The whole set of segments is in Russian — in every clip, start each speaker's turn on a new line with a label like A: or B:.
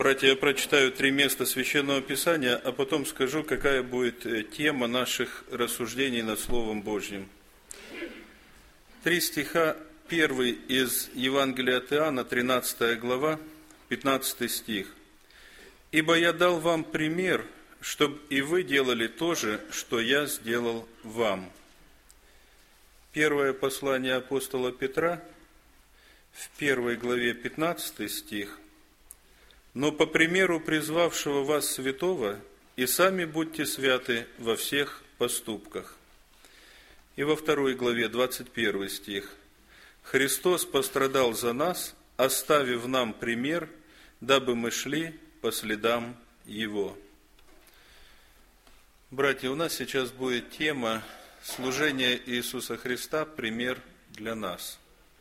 A: Братья, я прочитаю 3 места Священного Писания, а потом скажу, какая будет тема наших рассуждений над Словом Божьим. 3 стиха, 1 из Евангелия от Иоанна, 13 глава, 15 стих. «Ибо я дал вам пример, чтобы и вы делали то же, что я сделал вам». Первое послание апостола Петра, в 1 главе 15 стих. «Но по примеру призвавшего вас святого, и сами будьте святы во всех поступках». И во 2 главе 21 стих. «Христос пострадал за нас, оставив нам пример, дабы мы шли по следам Его». Братья, у нас сейчас будет тема «Служение Иисуса Христа. Пример для нас».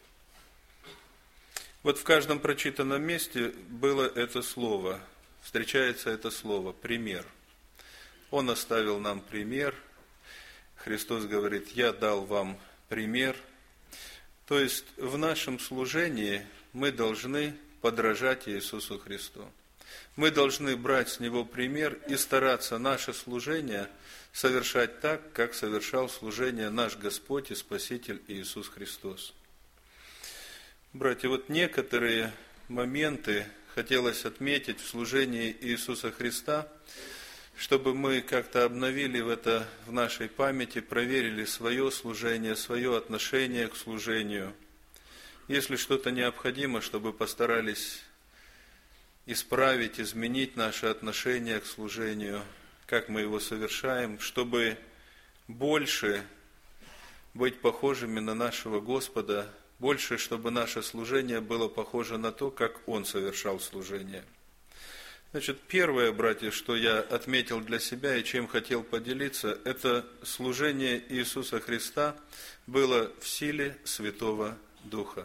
A: Вот в каждом прочитанном месте было это слово, встречается это слово «пример». Он оставил нам пример. Христос говорит: «Я дал вам пример». То есть в нашем служении мы должны подражать Иисусу Христу. Мы должны брать с Него пример и стараться наше служение совершать так, как совершал служение наш Господь и Спаситель Иисус Христос. Братья, вот некоторые моменты хотелось отметить в служении Иисуса Христа, чтобы мы как-то обновили в нашей памяти, проверили свое служение, свое отношение к служению. Если что-то необходимо, чтобы постарались исправить, изменить наше отношение к служению, как мы его совершаем, чтобы больше быть похожими на нашего Господа, больше, чтобы наше служение было похоже на то, как Он совершал служение. Значит, первое, братья, что я отметил для себя и чем хотел поделиться, это служение Иисуса Христа было в силе Святого Духа.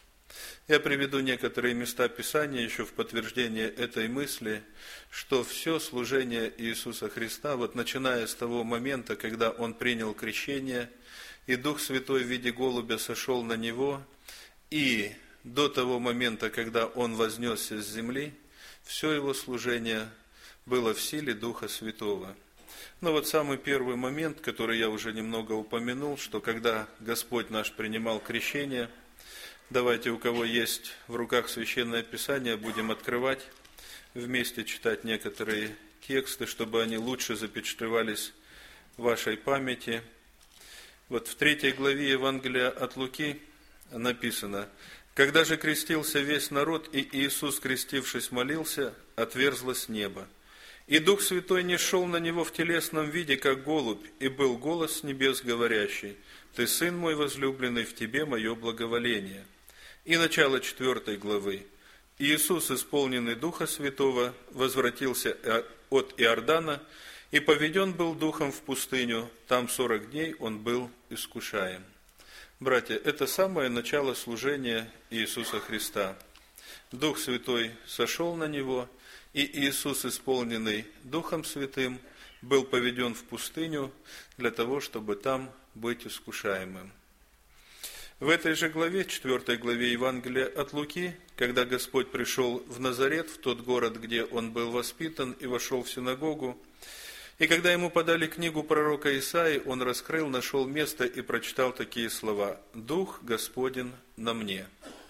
A: Я приведу некоторые места Писания еще в подтверждение этой мысли, что все служение Иисуса Христа, вот начиная с того момента, когда Он принял крещение, и Дух Святой в виде голубя сошел на Него, и до того момента, когда Он вознесся с земли, все Его служение было в силе Духа Святого. Но вот самый первый момент, который я уже немного упомянул, что когда Господь наш принимал крещение, давайте, у кого есть в руках Священное Писание, будем открывать, вместе читать некоторые тексты, чтобы они лучше запечатлевались в вашей памяти. Вот в 3 главе Евангелия от Луки написано: «Когда же крестился весь народ, и Иисус, крестившись, молился, отверзлось небо. И Дух Святой нишел на Него в телесном виде, как голубь, и был голос с небес говорящий: Ты, Сын мой возлюбленный, в Тебе мое благоволение». И начало 4 главы. «Иисус, исполненный Духа Святого, возвратился от Иордана, и поведен был Духом в пустыню, там 40 дней Он был искушаем». Братья, это самое начало служения Иисуса Христа. Дух Святой сошел на Него, и Иисус, исполненный Духом Святым, был поведен в пустыню для того, чтобы там быть искушаемым. В этой же главе, 4 главе Евангелия от Луки, когда Господь пришел в Назарет, в тот город, где Он был воспитан, и вошел в синагогу, и когда ему подали книгу пророка Исаии, он раскрыл, нашел место и прочитал такие слова: «Дух Господень на мне».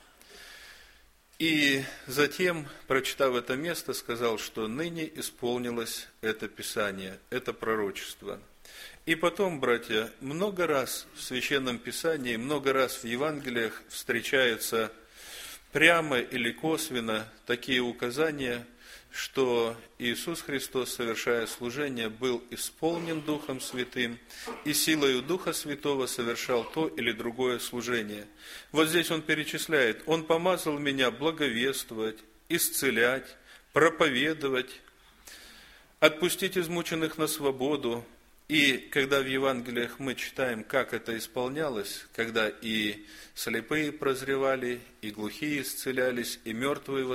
A: И затем, прочитав это место, сказал, что ныне исполнилось это Писание, это пророчество. И потом, братья, много раз в Священном Писании, много раз в Евангелиях встречаются прямо или косвенно такие указания, что Иисус Христос, совершая служение, был исполнен Духом Святым и силою Духа Святого совершал то или другое служение. Вот здесь Он перечисляет: «Он помазал меня благовествовать, исцелять, проповедовать, отпустить измученных на свободу». И когда в Евангелиях мы читаем, как это исполнялось, когда и слепые прозревали, и глухие исцелялись, и мертвые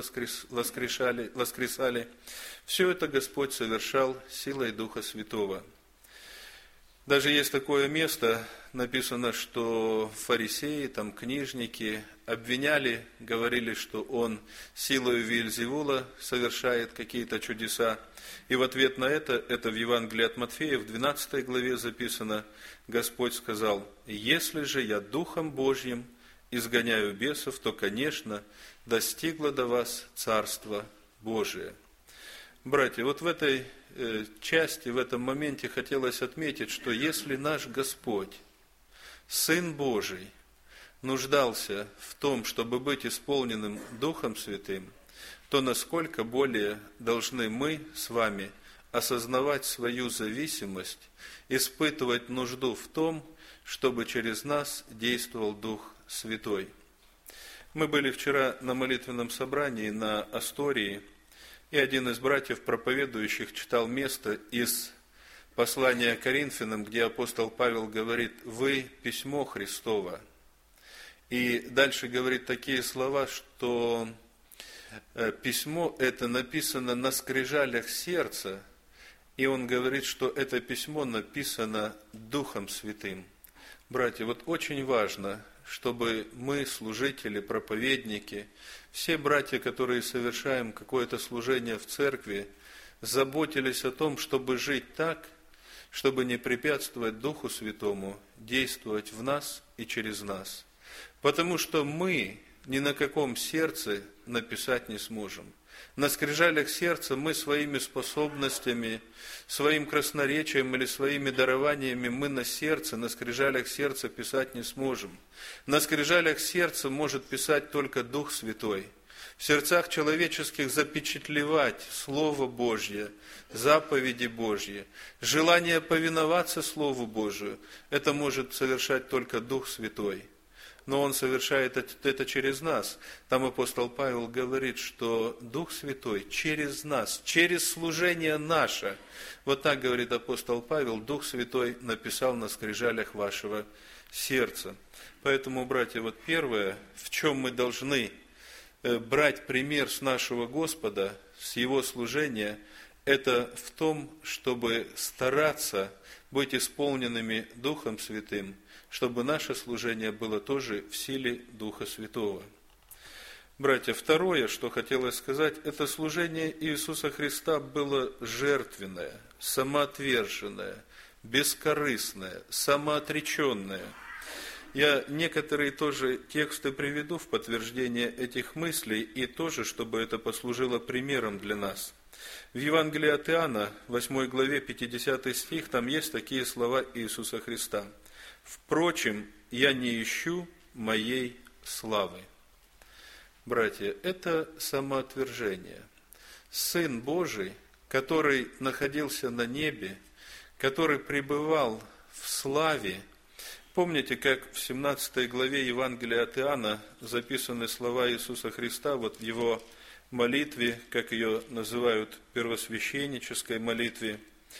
A: воскресали, все это Господь совершал силой Духа Святого. Даже есть такое место, написано, что фарисеи, там, книжники обвиняли, говорили, что он силою Веельзевула совершает какие-то чудеса. И в ответ на это в Евангелии от Матфея, в 12 главе записано, Господь сказал: «Если же я Духом Божьим изгоняю бесов, то, конечно, достигло до вас Царство Божие». Братья, вот в этой части, в этом моменте хотелось отметить, что если наш Господь, Сын Божий, нуждался в том, чтобы быть исполненным Духом Святым, то насколько более должны мы с вами осознавать свою зависимость, испытывать нужду в том, чтобы через нас действовал Дух Святой. Мы были вчера на молитвенном собрании на Астории, и один из братьев проповедующих читал место из послания Коринфянам, где апостол Павел говорит: «Вы письмо Христово». И дальше говорит такие слова, что письмо это написано на скрижалях сердца, и он говорит, что это письмо написано Духом Святым. Братья, вот очень важно, чтобы мы, служители, проповедники, все братья, которые совершаем какое-то служение в церкви, заботились о том, чтобы жить так, чтобы не препятствовать Духу Святому действовать в нас и через нас. Потому что мы ни на каком сердце написать не сможем. На скрижалях сердца мы своими способностями, своим красноречием или своими дарованиями мы на сердце, на скрижалях сердца писать не сможем. На скрижалях сердца может писать только Дух Святой. В сердцах человеческих запечатлевать Слово Божье, заповеди Божьи, желание повиноваться Слову Божию, это может совершать только Дух Святой. Но Он совершает это через нас. Там апостол Павел говорит, что Дух Святой через нас, через служение наше, вот так говорит апостол Павел, Дух Святой написал на скрижалях вашего сердца. Поэтому, братья, вот первое, в чем мы должны брать пример с нашего Господа, с Его служения, это в том, чтобы стараться быть исполненными Духом Святым, чтобы наше служение было тоже в силе Духа Святого. Братья, второе, что хотелось сказать, это служение Иисуса Христа было жертвенное, самоотверженное, бескорыстное, самоотреченное. Я некоторые тоже тексты приведу в подтверждение этих мыслей, и тоже, чтобы это послужило примером для нас. В Евангелии от Иоанна, 8 главе, 50 стих, там есть такие слова Иисуса Христа: «Впрочем, я не ищу моей славы». Братья, это самоотвержение. Сын Божий, который находился на небе, который пребывал в славе. Помните, как в 17 главе Евангелия от Иоанна записаны слова Иисуса Христа, вот в Его молитве, как ее называют, первосвященнической молитве.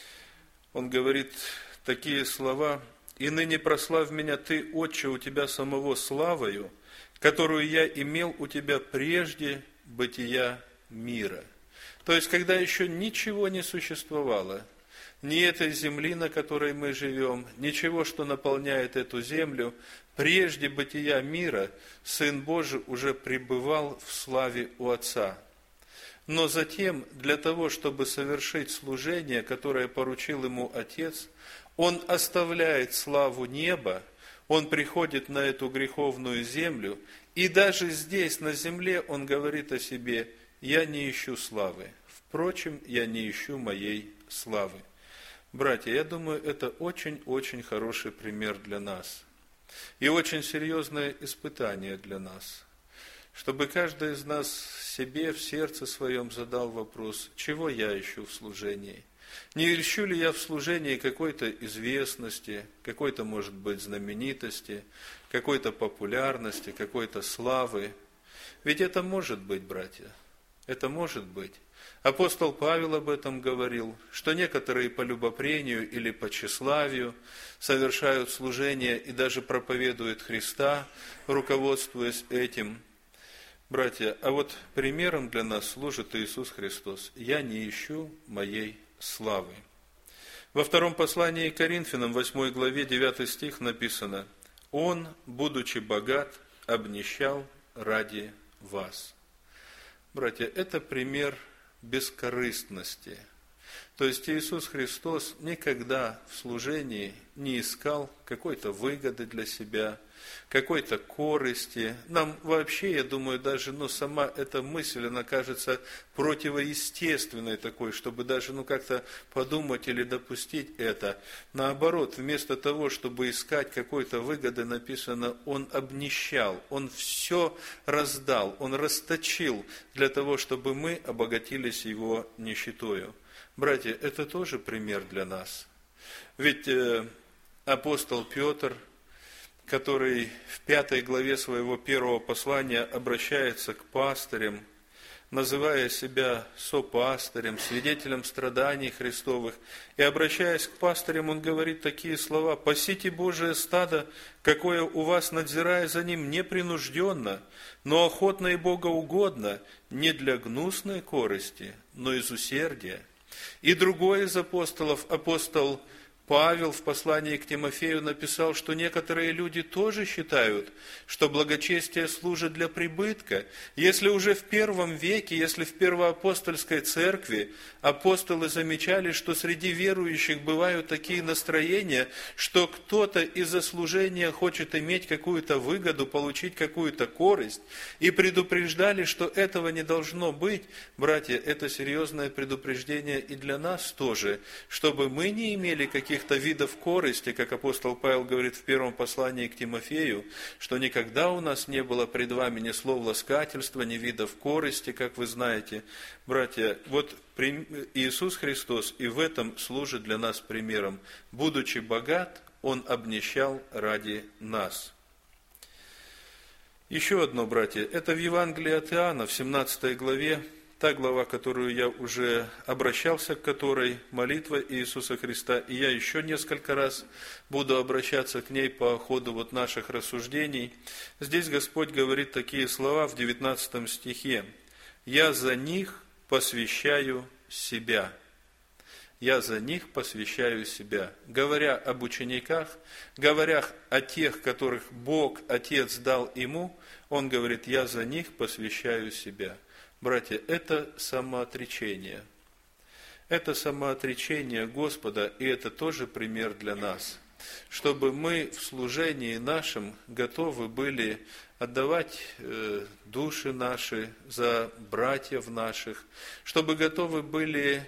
A: Он говорит такие слова: «И ныне прославь меня Ты, Отче, у Тебя самого славою, которую я имел у Тебя прежде бытия мира». То есть, когда еще ничего не существовало, ни этой земли, на которой мы живем, ничего, что наполняет эту землю, прежде бытия мира Сын Божий уже пребывал в славе у Отца. Но затем, для того, чтобы совершить служение, которое поручил Ему Отец, Он оставляет славу неба, Он приходит на эту греховную землю, и даже здесь, на земле, Он говорит о себе: «Я не ищу славы, впрочем, я не ищу моей славы». Братья, я думаю, это очень-очень хороший пример для нас. И очень серьезное испытание для нас. Чтобы каждый из нас себе в сердце своем задал вопрос: чего я ищу в служении? Не ищу ли я в служении какой-то известности, какой-то, может быть, знаменитости, какой-то популярности, какой-то славы? Ведь это может быть, братья, это может быть. Апостол Павел об этом говорил, что некоторые по любопрению или по тщеславию совершают служение и даже проповедуют Христа, руководствуясь этим. Братья, а вот примером для нас служит Иисус Христос: «Я не ищу моей славы». Во втором послании к Коринфянам, 8 главе, 9 стих написано: «Он, будучи богат, обнищал ради вас». Братья, это пример бескорыстности. То есть Иисус Христос никогда в служении не искал какой-то выгоды для себя, какой-то корысти. Нам вообще, я думаю, даже сама эта мысль, она кажется противоестественной такой, чтобы даже как-то подумать или допустить это. Наоборот, вместо того, чтобы искать какой-то выгоды, написано, Он обнищал, Он все раздал, Он расточил для того, чтобы мы обогатились Его нищетою. Братья, это тоже пример для нас. Ведь апостол Петр, который в 5 главе своего первого послания обращается к пастырям, называя себя сопастырем, свидетелем страданий Христовых, и обращаясь к пастырям, он говорит такие слова: «Пасите Божие стадо, какое у вас, надзирая за ним, непринужденно, но охотно и богоугодно, не для гнусной корысти, но из усердия». И другой из апостолов, апостол Павел в послании к Тимофею написал, что некоторые люди тоже считают, что благочестие служит для прибытка. Если уже в первом веке, если в первоапостольской церкви апостолы замечали, что среди верующих бывают такие настроения, что кто-то из-за служения хочет иметь какую-то выгоду, получить какую-то корость, и предупреждали, что этого не должно быть, братья, это серьезное предупреждение и для нас тоже, чтобы мы не имели каких-то видов корысти, как апостол Павел говорит в первом послании к Тимофею, что никогда у нас не было пред вами ни слов ласкательства, ни видов корысти, как вы знаете. Братья, вот Иисус Христос и в этом служит для нас примером. Будучи богат, Он обнищал ради нас. Еще одно, братья, это в Евангелии от Иоанна, в 17 главе, та глава, которую я уже обращался к которой, молитва Иисуса Христа, и я еще несколько раз буду обращаться к ней по ходу наших рассуждений. Здесь Господь говорит такие слова в 19 стихе: «Я за них посвящаю себя». «Я за них посвящаю себя». Говоря об учениках, говоря о тех, которых Бог, Отец дал Ему, Он говорит: «Я за них посвящаю себя». Братья, это самоотречение. Это самоотречение Господа, и это тоже пример для нас. Чтобы мы в служении нашем готовы были отдавать души наши за братьев наших, чтобы готовы были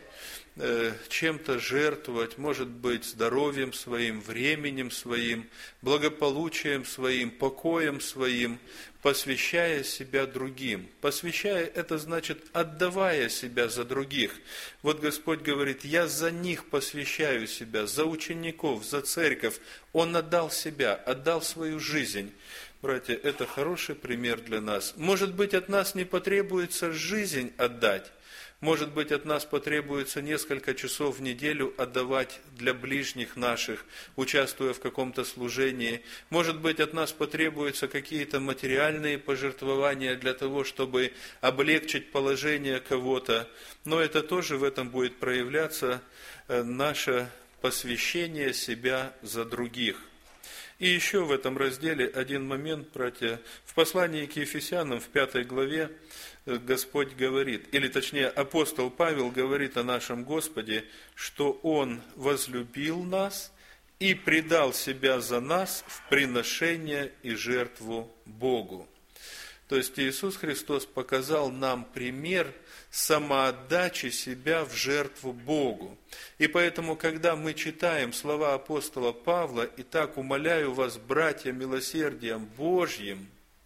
A: чем-то жертвовать, может быть, здоровьем своим, временем своим, благополучием своим, покоем своим, посвящая себя другим. Посвящая, это значит отдавая себя за других. Вот Господь говорит: «Я за них посвящаю себя, за учеников, за церковь». Он отдал себя, отдал свою жизнь. Братья, это хороший пример для нас. Может быть, от нас не потребуется жизнь отдать. Может быть, от нас потребуется несколько часов в неделю отдавать для ближних наших, участвуя в каком-то служении. Может быть, от нас потребуются какие-то материальные пожертвования для того, чтобы облегчить положение кого-то. Но это тоже в этом будет проявляться наше посвящение себя за других. И еще в этом разделе один момент, братья. В послании к Ефесянам, в 5 главе, Господь говорит, или точнее апостол Павел говорит о нашем Господе, что Он возлюбил нас и предал себя за нас в приношение и жертву Богу. То есть Иисус Христос показал нам пример самоотдачи себя в жертву Богу. И поэтому, когда мы читаем слова апостола Павла: «Итак, умоляю вас, братья, милосердием Божьим»,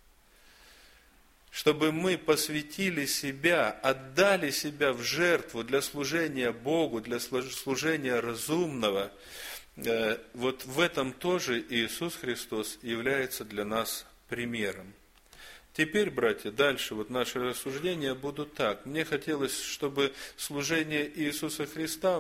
A: чтобы мы посвятили себя, отдали себя в жертву для служения Богу, для служения разумного, вот в этом тоже Иисус Христос является для нас примером. Теперь, братья, дальше вот наши рассуждения будут так. Мне хотелось, чтобы в служении Иисуса Христа,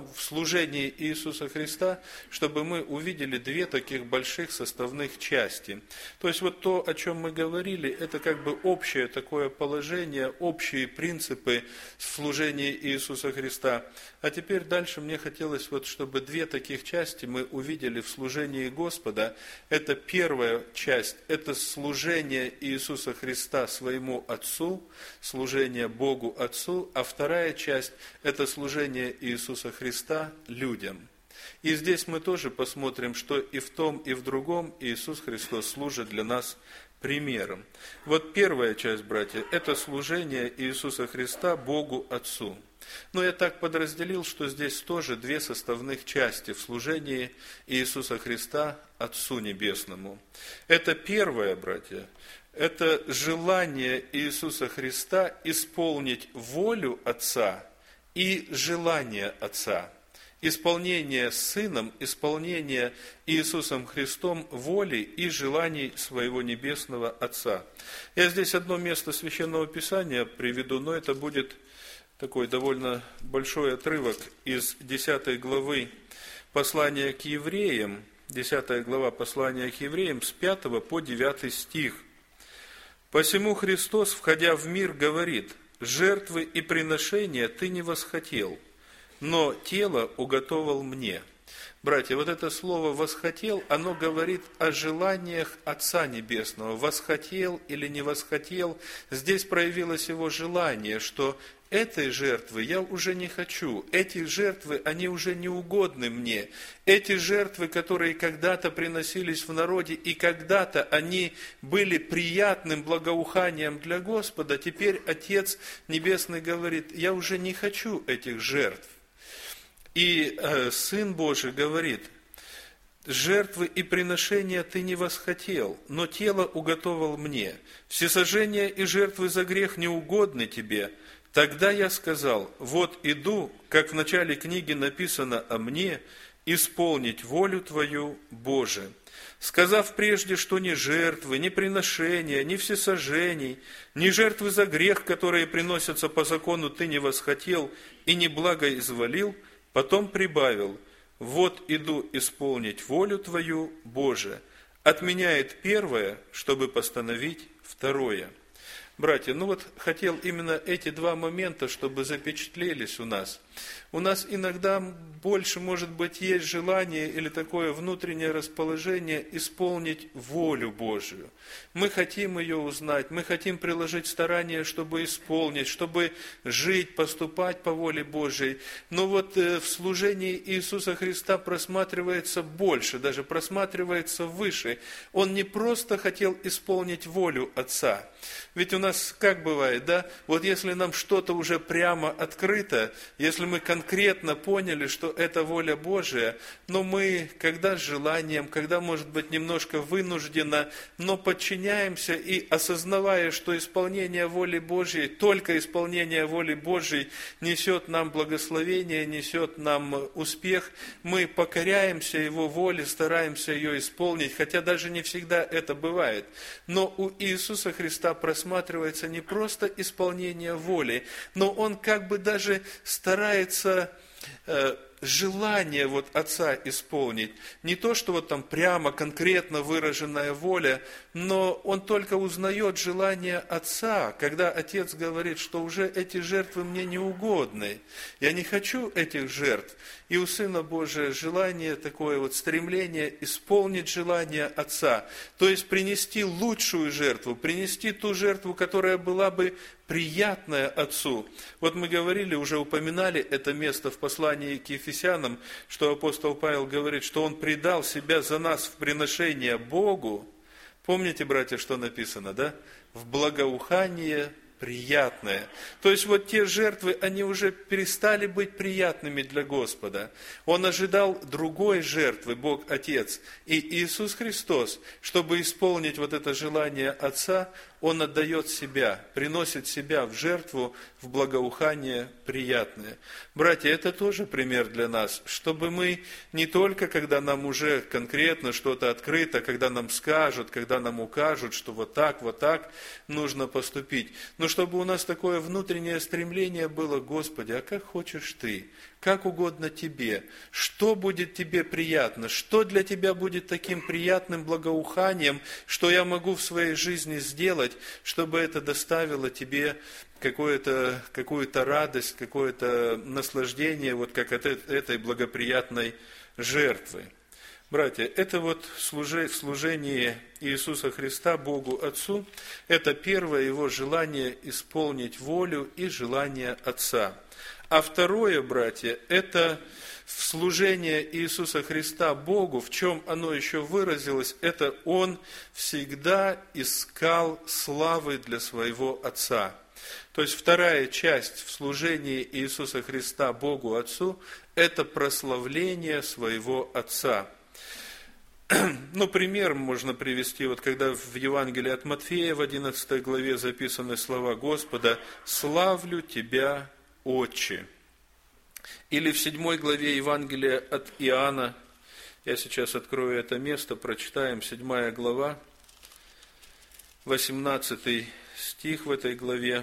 A: чтобы мы увидели две таких больших составных части. То есть вот то, о чем мы говорили, это как бы общее такое положение, общие принципы служения Иисуса Христа. А теперь дальше мне хотелось, вот, чтобы две таких части мы увидели в служении Господа. Это первая часть, это служение Иисуса Христа своему Отцу, служение Богу Отцу, а вторая часть – это служение Иисуса Христа людям. И здесь мы тоже посмотрим, что и в том, и в другом Иисус Христос служит для нас примером. Вот первая часть, братья, это служение Иисуса Христа Богу Отцу. Но я так подразделил, что здесь тоже две составных части в служении Иисуса Христа Отцу Небесному. Это первое, братья, это желание Иисуса Христа исполнить волю Отца и желание Отца. Исполнение Сыном, исполнение Иисусом Христом воли и желаний своего Небесного Отца. Я здесь одно место Священного Писания приведу, но это будет такой довольно большой отрывок из 10 главы послания к евреям, 10 глава послания к евреям с 5 по 9 стих. «Посему Христос, входя в мир, говорит: жертвы и приношения ты не восхотел, но тело уготовал мне». Братья, вот это слово «восхотел», оно говорит о желаниях Отца Небесного. Восхотел или не восхотел, здесь проявилось его желание, что этой жертвы я уже не хочу, эти жертвы, они уже не угодны мне. Эти жертвы, которые когда-то приносились в народе, и когда-то они были приятным благоуханием для Господа, теперь Отец Небесный говорит: я уже не хочу этих жертв. И Сын Божий говорит: жертвы и приношения ты не восхотел, но тело уготовал мне. Всесожжения и жертвы за грех не угодны тебе. Тогда я сказал: вот иду, как в начале книги написано о мне, исполнить волю твою, Боже. Сказав прежде, что ни жертвы, ни приношения, ни всесожжений, ни жертвы за грех, которые приносятся по закону, ты не восхотел и не благо изволил, потом прибавил: вот иду исполнить волю твою, Боже. Отменяет первое, чтобы постановить второе. Братья, хотел именно эти два момента, чтобы запечатлелись у нас. У нас иногда больше, может быть, есть желание или такое внутреннее расположение исполнить волю Божию. Мы хотим ее узнать, мы хотим приложить старания, чтобы исполнить, чтобы жить, поступать по воле Божией. Но в служении Иисуса Христа просматривается больше, даже просматривается выше. Он не просто хотел исполнить волю Отца. Ведь у нас как бывает, да? Вот если нам что-то уже прямо открыто, если мы конкретно поняли, что это воля Божия, но мы, когда с желанием, когда, может быть, немножко вынужденно, но подчиняемся и, осознавая, что исполнение воли Божьей, только исполнение воли Божьей несет нам благословение, несет нам успех, мы покоряемся Его воле, стараемся ее исполнить, хотя даже не всегда это бывает. Но у Иисуса Христа просматривается не просто исполнение воли, но Он как бы даже старается желание Отца исполнить. Не то, что там прямо, конкретно выраженная воля, но он только узнает желание Отца, когда Отец говорит, что уже эти жертвы мне не угодны. Я не хочу этих жертв. И у Сына Божия желание такое, стремление исполнить желание Отца. То есть принести лучшую жертву, принести ту жертву, которая была бы приятная Отцу. Мы говорили, уже упоминали это место в послании к Ефесянам, что апостол Павел говорит, что он предал себя за нас в приношение Богу. Помните, братья, что написано, да? В благоухание приятное. То есть те жертвы, они уже перестали быть приятными для Господа. Он ожидал другой жертвы, Бог Отец. И Иисус Христос, чтобы исполнить это желание Отца, Он отдает себя, приносит себя в жертву, в благоухание приятное. Братья, это тоже пример для нас, чтобы мы не только, когда нам уже конкретно что-то открыто, когда нам скажут, когда нам укажут, что вот так нужно поступить, но чтобы у нас такое внутреннее стремление было: Господи, а как хочешь Ты? Как угодно Тебе, что будет Тебе приятно, что для Тебя будет таким приятным благоуханием, что я могу в своей жизни сделать, чтобы это доставило Тебе какую-то радость, какое-то наслаждение, вот как от этой благоприятной жертвы. Братья, это вот служение Иисуса Христа Богу Отцу, это первое Его желание исполнить волю и желание Отца. А второе, братья, это служение Иисуса Христа Богу, в чем оно еще выразилось, это Он всегда искал славы для своего Отца. То есть вторая часть в служении Иисуса Христа Богу Отцу – это прославление своего Отца. Ну, пример можно привести, вот когда в Евангелии от Матфея в 11 главе записаны слова Господа: «Славлю Тебя, Отче». Или в 7 главе Евангелия от Иоанна, я сейчас открою это место, прочитаем, 7 глава, 18 стих в этой главе,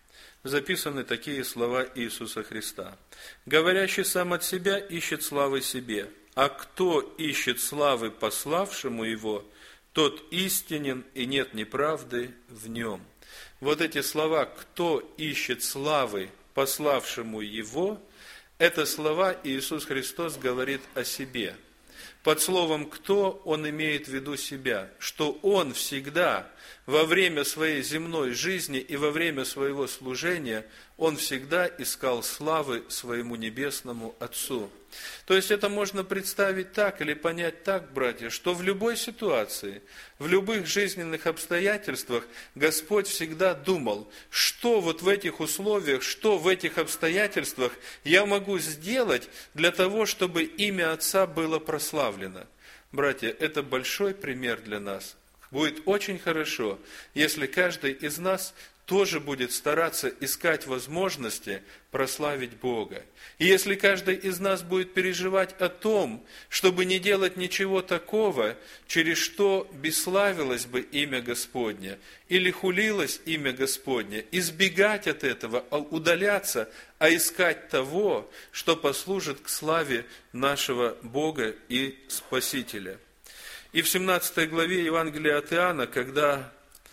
A: записаны такие слова Иисуса Христа. «Говорящий сам от себя ищет славы себе, а кто ищет славы пославшему его, тот истинен, и нет неправды в нем». Вот эти слова «кто ищет славы пославшему его», это слова Иисус Христос говорит о себе. Под словом «кто» Он имеет в виду себя, что Он всегда во время своей земной жизни и во время своего служения Он всегда искал славы своему небесному Отцу. То есть это можно представить так или понять так, братья, что в любой ситуации, в любых жизненных обстоятельствах Господь всегда думал, что вот в этих условиях, что в этих обстоятельствах я могу сделать для того, чтобы имя Отца было прославлено. Братья, это большой пример для нас. Будет очень хорошо, если каждый из нас тоже будет стараться искать возможности прославить Бога. И если каждый из нас будет переживать о том, чтобы не делать ничего такого, через что бесславилось бы имя Господне, или хулилось имя Господне, избегать от этого, удаляться, а искать того, что послужит к славе нашего Бога и Спасителя. И в 17 главе Евангелия от Иоанна, когда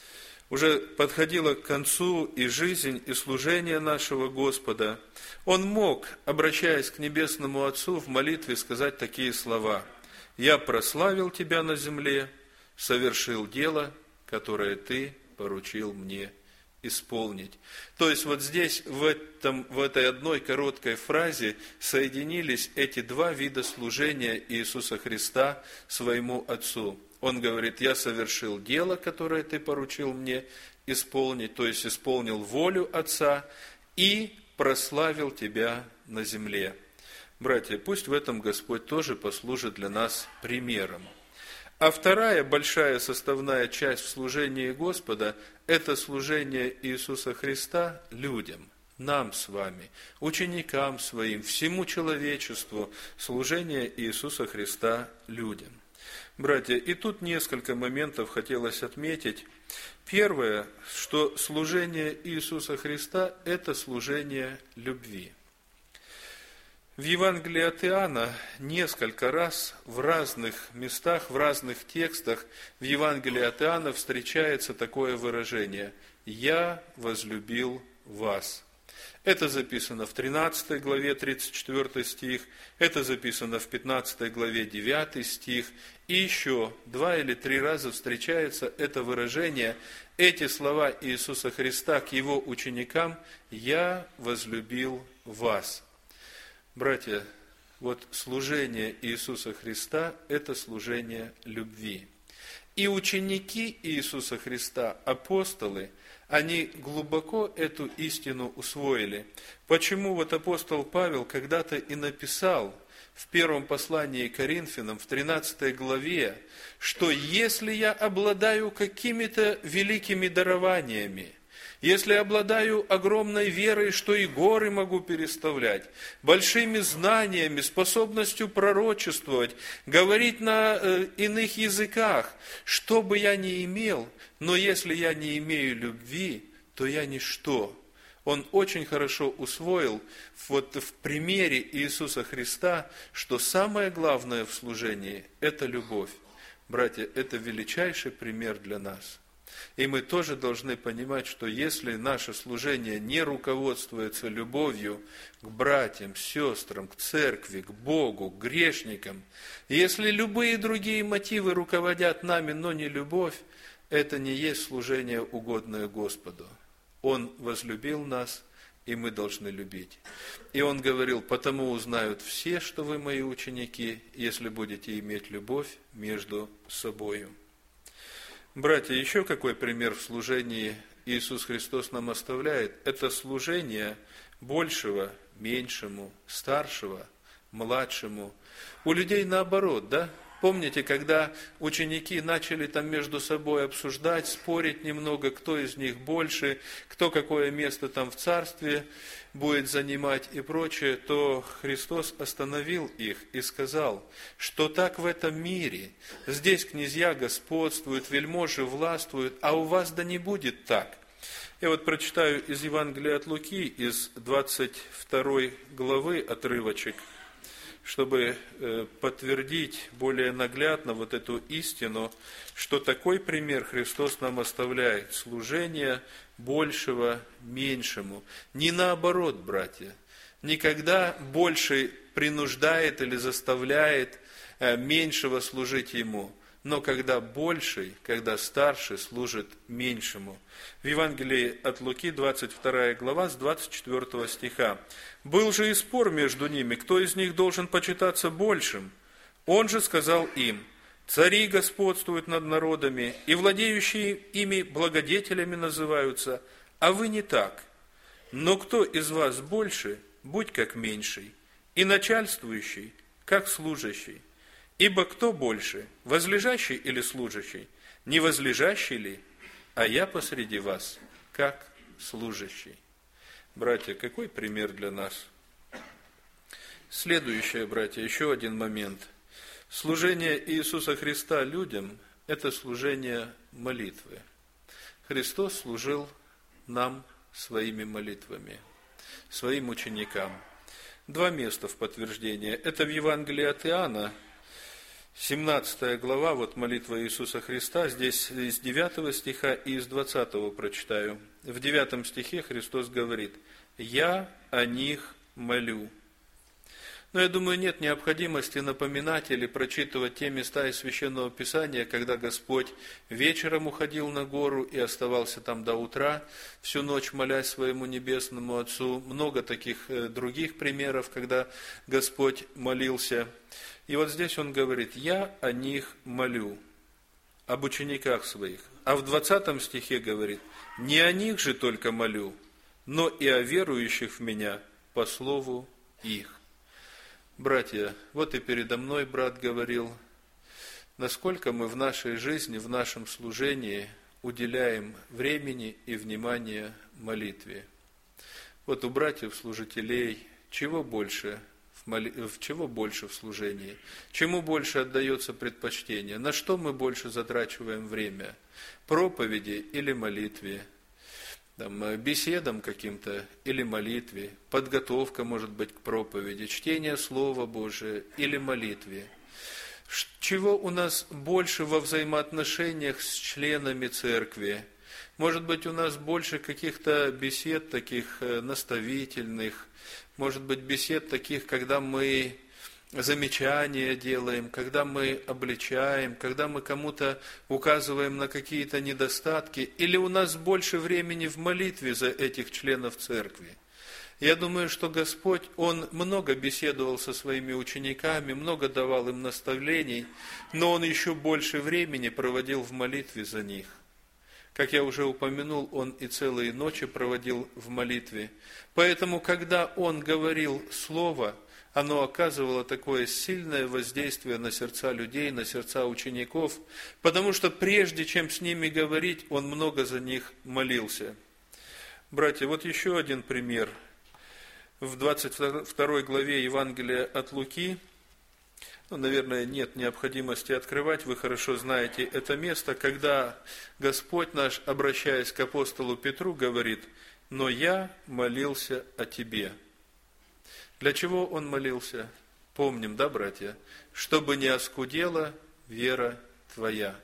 A: уже подходила к концу и жизнь, и служение нашего Господа, Он мог, обращаясь к Небесному Отцу, в молитве сказать такие слова: «Я прославил Тебя на земле, совершил дело, которое Ты поручил мне исполнить». То есть вот здесь, в этой одной короткой фразе соединились эти два вида служения Иисуса Христа своему Отцу. Он говорит: «Я совершил дело, которое Ты поручил мне исполнить», то есть исполнил волю Отца, и прославил Тебя на земле. Братья, пусть в этом Господь тоже послужит для нас примером. А вторая большая составная часть в служении Господа – это служение Иисуса Христа людям, нам с вами, ученикам Своим, всему человечеству, служение Иисуса Христа людям. Братья, и тут несколько моментов хотелось отметить. Первое, что служение Иисуса Христа – это служение любви. В Евангелии от Иоанна несколько раз в разных местах, в разных текстах в Евангелии от Иоанна встречается такое выражение: «Я возлюбил вас». Это записано в 13 главе 34 стих, это записано в 15 главе 9 стих, и еще 2 или 3 раза встречается это выражение, эти слова Иисуса Христа к Его ученикам: «Я возлюбил вас». Братья, вот служение Иисуса Христа – это служение любви. И ученики Иисуса Христа, апостолы, они глубоко эту истину усвоили. Почему вот апостол Павел когда-то и написал в первом послании к Коринфянам, в 13 главе, что если я обладаю какими-то великими дарованиями, если обладаю огромной верой, что и горы могу переставлять, большими знаниями, способностью пророчествовать, говорить на иных языках, что бы я ни имел, но если я не имею любви, то я ничто. Он очень хорошо усвоил вот в примере Иисуса Христа, что самое главное в служении – это любовь. Братья, это величайший пример для нас. И мы тоже должны понимать, что если наше служение не руководствуется любовью к братьям, сестрам, к церкви, к Богу, к грешникам, если любые другие мотивы руководят нами, но не любовь, это не есть служение, угодное Господу. Он возлюбил нас, и мы должны любить. И Он говорил: «Потому узнают все, что вы мои ученики, если будете иметь любовь между собою». Братья, еще какой пример в служении Иисус Христос нам оставляет? Это служение большего меньшему, старшего младшему. У людей наоборот, да? Помните, когда ученики начали там между собой обсуждать, спорить немного, кто из них больше, кто какое место там в царстве будет занимать и прочее, то Христос остановил их и сказал, что так в этом мире, здесь князья господствуют, вельможи властвуют, а у вас да не будет так. Я вот прочитаю из Евангелия от Луки, из 22 главы отрывочек, чтобы подтвердить более наглядно вот эту истину, что такой пример Христос нам оставляет: служение большего меньшему. Не наоборот, братья. Никогда больший принуждает или заставляет меньшего служить ему, но когда больший, когда старший служит меньшему. В Евангелии от Луки, 22 глава, с 24 стиха. «Был же и спор между ними, кто из них должен почитаться большим. Он же сказал им: цари господствуют над народами, и владеющие ими благодетелями называются, а вы не так. Но кто из вас больше, будь как меньший, и начальствующий, как служащий. Ибо кто больше, возлежащий или служащий? Не возлежащий ли? А я посреди вас, как служащий». Братья, какой пример для нас? Следующее, братья, еще один момент. Служение Иисуса Христа людям – это служение молитвы. Христос служил нам своими молитвами, своим ученикам. Два места в подтверждение. Это в Евангелии от Иоанна, 17 глава, вот молитва Иисуса Христа, здесь из 9 стиха и из 20 прочитаю. В 9 стихе Христос говорит: «Я о них молю». Но я думаю, нет необходимости напоминать или прочитывать те места из Священного Писания, когда Господь вечером уходил на гору и оставался там до утра, всю ночь молясь своему Небесному Отцу. Много таких других примеров, когда Господь молился. И вот здесь Он говорит: «Я о них молю», об учениках своих. А в 20 стихе говорит: «Не о них же только молю, но и о верующих в Меня по слову их». Братья, вот и передо мной брат говорил, насколько мы в нашей жизни, в нашем служении уделяем времени и внимания молитве. Вот у братьев-служителей чего больше в служении? Чему больше отдается предпочтение? На что мы больше затрачиваем время? Проповеди или молитве? Беседам каким-то или молитве? Подготовка, может быть, к проповеди? Чтение Слова Божия или молитве? Чего у нас больше во взаимоотношениях с членами церкви? Может быть, у нас больше каких-то бесед таких наставительных, может быть, бесед таких, когда мы замечания делаем, когда мы обличаем, когда мы кому-то указываем на какие-то недостатки, или у нас больше времени в молитве за этих членов церкви? Я думаю, что Господь, Он много беседовал со своими учениками, много давал им наставлений, но Он еще больше времени проводил в молитве за них. Как я уже упомянул, он и целые ночи проводил в молитве. Поэтому, когда он говорил слово, оно оказывало такое сильное воздействие на сердца людей, на сердца учеников, потому что прежде чем с ними говорить, он много за них молился. Братья, вот еще один пример. В 22 главе Евангелия от Луки, наверное, нет необходимости открывать, вы хорошо знаете это место, когда Господь наш, обращаясь к апостолу Петру, говорит: «Но я молился о тебе». Для чего он молился? Помним, да, братья? «Чтобы не оскудела вера твоя».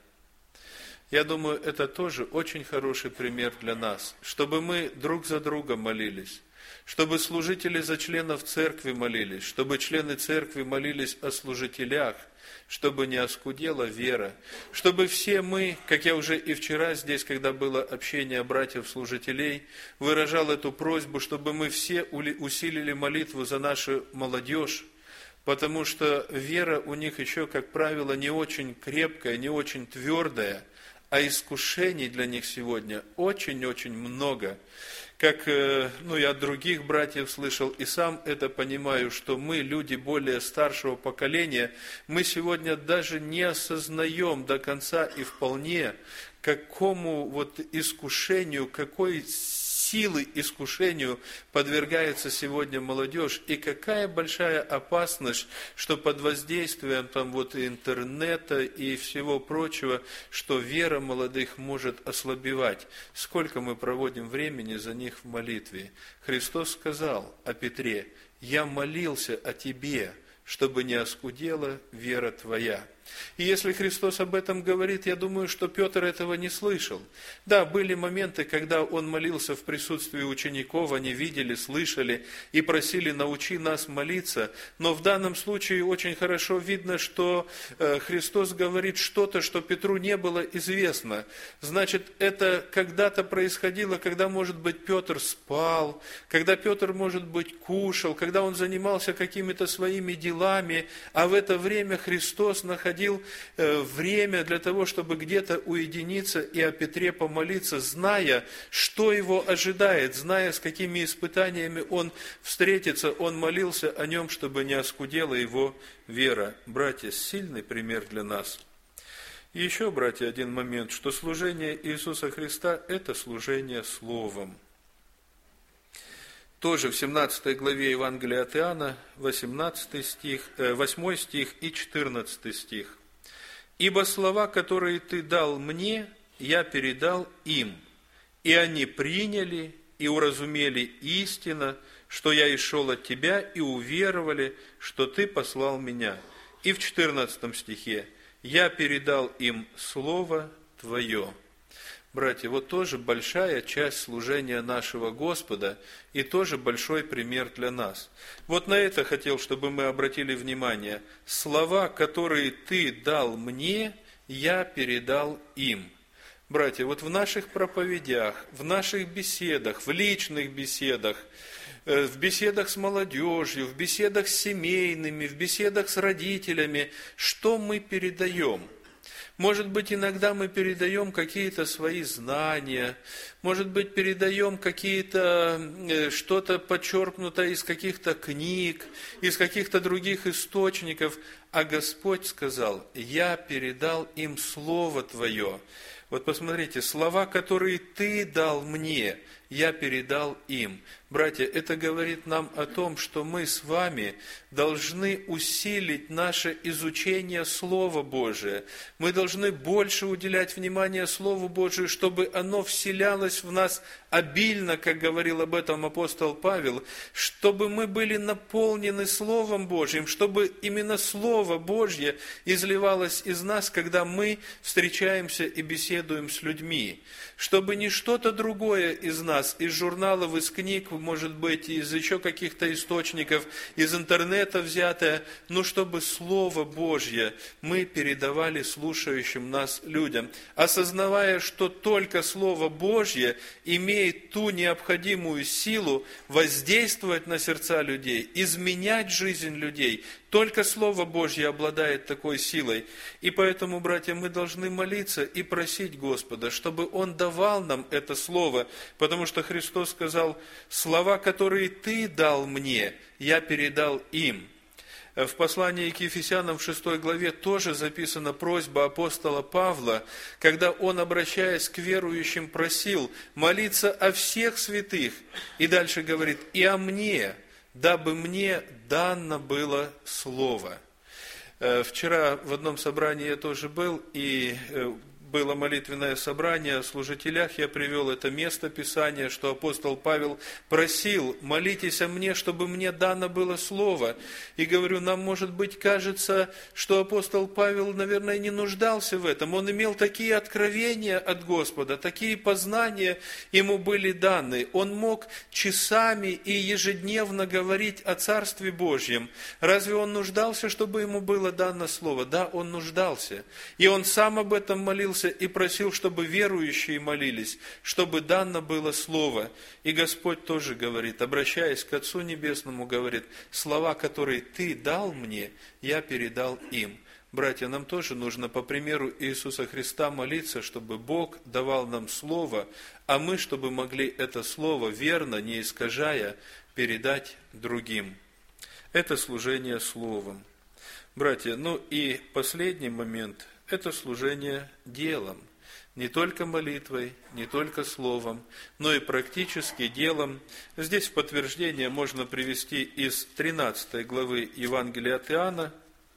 A: Я думаю, это тоже очень хороший пример для нас, чтобы мы друг за друга молились, чтобы служители за членов церкви молились, чтобы члены церкви молились о служителях, чтобы не оскудела вера, чтобы все мы, как я уже и вчера здесь, когда было общение братьев-служителей, выражал эту просьбу, чтобы мы все усилили молитву за нашу молодежь, потому что вера у них еще, как правило, не очень крепкая, не очень твердая, а искушений для них сегодня очень-очень много. Как я от других братьев слышал, и сам это понимаю, что мы, люди более старшего поколения, мы сегодня даже не осознаем до конца и вполне, какому искушению, какой силы искушению подвергается сегодня молодежь, и какая большая опасность, что под воздействием интернета и всего прочего, что вера молодых может ослабевать. Сколько мы проводим времени за них в молитве. Христос сказал о Петре: «Я молился о тебе, чтобы не оскудела вера твоя». И если Христос об этом говорит, я думаю, что Петр этого не слышал. Да, были моменты, когда он молился в присутствии учеников, они видели, слышали и просили: «Научи нас молиться». Но в данном случае очень хорошо видно, что Христос говорит что-то, что Петру не было известно. Значит, это когда-то происходило, когда, может быть, Петр спал, когда Петр, может быть, кушал, когда он занимался какими-то своими делами, а в это время Христос находил время для того, чтобы где-то уединиться и о Петре помолиться, зная, что его ожидает, зная, с какими испытаниями он встретится, он молился о нем, чтобы не оскудела его вера. Братья, сильный пример для нас. И еще, братья, один момент, что служение Иисуса Христа – это служение Словом. Тоже в 17 главе Евангелия от Иоанна, 8 стих и 14 стих. «Ибо слова, которые ты дал мне, я передал им, и они приняли и уразумели истину, что я исшел от тебя, и уверовали, что ты послал меня». И в 14 стихе: «Я передал им Слово Твое». Братья, вот тоже большая часть служения нашего Господа и тоже большой пример для нас. Вот на это хотел, чтобы мы обратили внимание. Слова, которые ты дал мне, я передал им. Братья, вот в наших проповедях, в наших беседах, в личных беседах, в беседах с молодежью, в беседах с семейными, в беседах с родителями, что мы передаем? Может быть, иногда мы передаем какие-то свои знания, может быть, передаем что-то подчеркнутое из каких-то книг, из каких-то других источников, а Господь сказал: «Я передал им Слово Твое». Вот посмотрите, слова, которые Ты дал мне, я передал им. Братья, это говорит нам о том, что мы с вами должны усилить наше изучение Слова Божия. Мы должны больше уделять внимание Слову Божию, чтобы оно вселялось в нас обильно, как говорил об этом апостол Павел, чтобы мы были наполнены Словом Божьим, чтобы именно Слово Божье изливалось из нас, когда мы встречаемся и беседуем с людьми, чтобы не что-то другое из нас, нас, из журналов, из книг, может быть, из еще каких-то источников, из интернета взятое, но чтобы Слово Божье мы передавали слушающим нас людям, осознавая, что только Слово Божье имеет ту необходимую силу воздействовать на сердца людей, изменять жизнь людей. Только Слово Божье обладает такой силой. И поэтому, братья, мы должны молиться и просить Господа, чтобы Он давал нам это Слово, потому что Христос сказал: «Слова, которые Ты дал мне, я передал им». В послании к Ефесянам в 6 главе тоже записана просьба апостола Павла, когда он, обращаясь к верующим, просил молиться о всех святых. И дальше говорит: «И о мне, дабы мне дано было слово». Вчера в одном собрании я тоже был, и было молитвенное собрание о служителях, я привел это место Писания, что апостол Павел просил: молитесь о мне, чтобы мне дано было слово. И говорю, нам, может быть, кажется, что апостол Павел, наверное, не нуждался в этом. Он имел такие откровения от Господа, такие познания ему были даны. Он мог часами и ежедневно говорить о Царстве Божьем. Разве он нуждался, чтобы ему было дано слово? Да, он нуждался. И он сам об этом молился и просил, чтобы верующие молились, чтобы дано было Слово. И Господь тоже говорит, обращаясь к Отцу Небесному, говорит: слова, которые Ты дал мне, я передал им. Братья, нам тоже нужно по примеру Иисуса Христа молиться, чтобы Бог давал нам Слово, а мы, чтобы могли это Слово верно, не искажая, передать другим. Это служение Словом. Братья, ну и последний момент – это служение делом. Не только молитвой, не только словом, но и практически делом. Здесь в подтверждение можно привести из 13 главы Евангелия от Иоанна.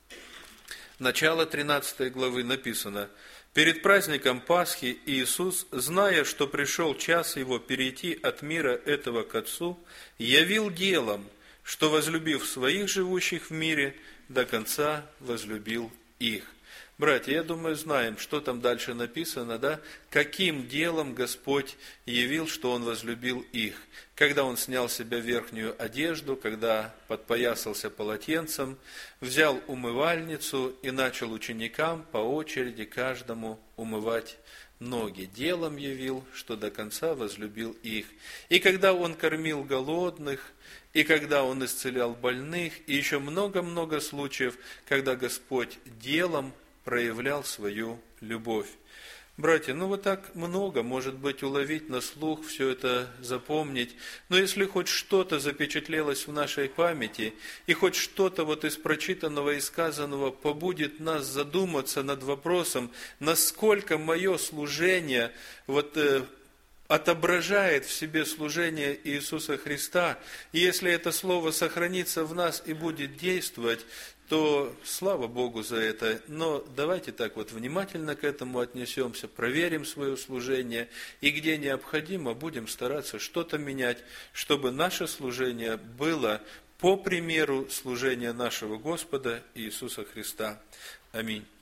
A: Начало 13 главы написано: «Перед праздником Пасхи Иисус, зная, что пришел час Его перейти от мира этого к Отцу, явил делом, что, возлюбив своих живущих в мире, до конца возлюбил их». Братья, я думаю, знаем, что там дальше написано, да? Каким делом Господь явил, что Он возлюбил их. Когда Он снял с себя верхнюю одежду, когда подпоясался полотенцем, взял умывальницу и начал ученикам по очереди каждому умывать ноги. Делом явил, что до конца возлюбил их. И когда Он кормил голодных, и когда Он исцелял больных, и еще много-много случаев, когда Господь делом проявлял свою любовь. Братья, ну вот так много, может быть, уловить на слух, все это запомнить, но если хоть что-то запечатлелось в нашей памяти, и хоть что-то вот из прочитанного и сказанного побудет нас задуматься над вопросом, насколько мое служение отображает в себе служение Иисуса Христа, и если это слово сохранится в нас и будет действовать, то слава Богу за это. Но давайте так вот внимательно к этому отнесемся, проверим свое служение, и где необходимо, будем стараться что-то менять, чтобы наше служение было по примеру служения нашего Господа Иисуса Христа. Аминь.